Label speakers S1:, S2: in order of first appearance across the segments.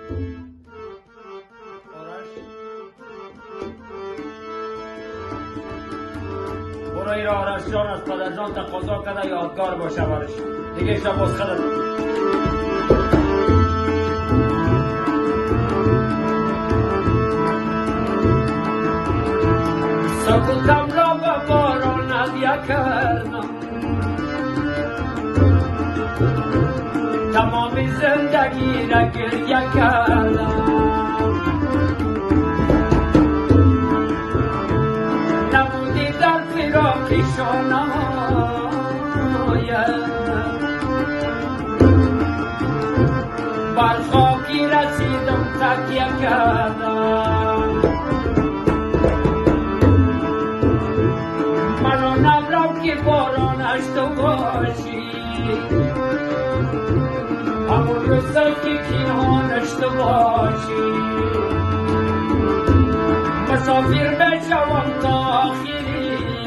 S1: برای را آرش جان از پدرجان تقاضا کرده یادگار باشه برش دیگه شب باز خدر سکوتم را به باران هدیه کردم تمام زندگی را گریه کردم نبودی در فراقی شانه‌هایم بر خاکی رسیدم تکیه کردم منو نبرم که بارانش تو باشی همون یوسف که کیهانش تو باشی مسافر بشوم تا آخری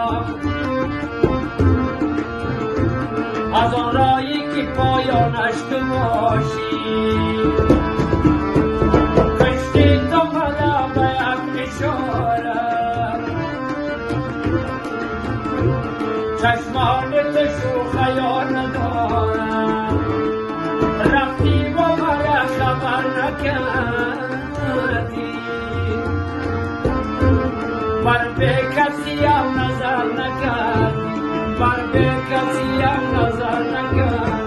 S1: از آن رایی که پایانش تو باشی کشتی تو مده به یک اشاره چشمان تو شوخیان ندارم رفتی با مرا خبر نکردی بر به کسی هم نظر نکردی بر به کسی هم نظر نکردی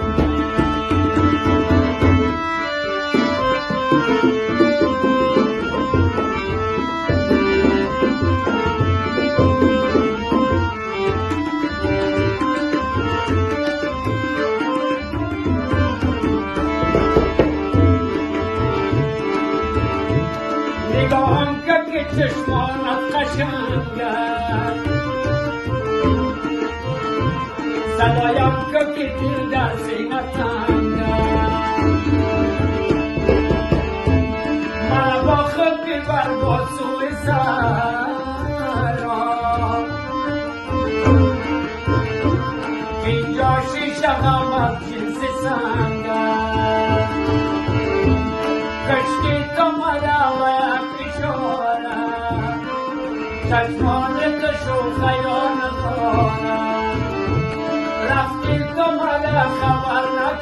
S1: نگاهم که چشمانت قشنگ است صدایم که دل در سینه تنگ است مرا با خود ببر با سوی سرا اینجا شیشه غم از جنس سنگ است کشتی تو مرا و چشمان تو شوخیان ندارم رفتی تو مده خبر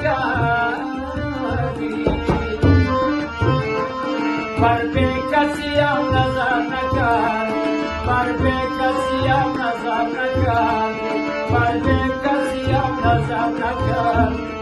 S1: نکردی بر به کسی هم نظر نکردی بر به کسی هم نظر نکردی بر به کسی هم نظر نکردی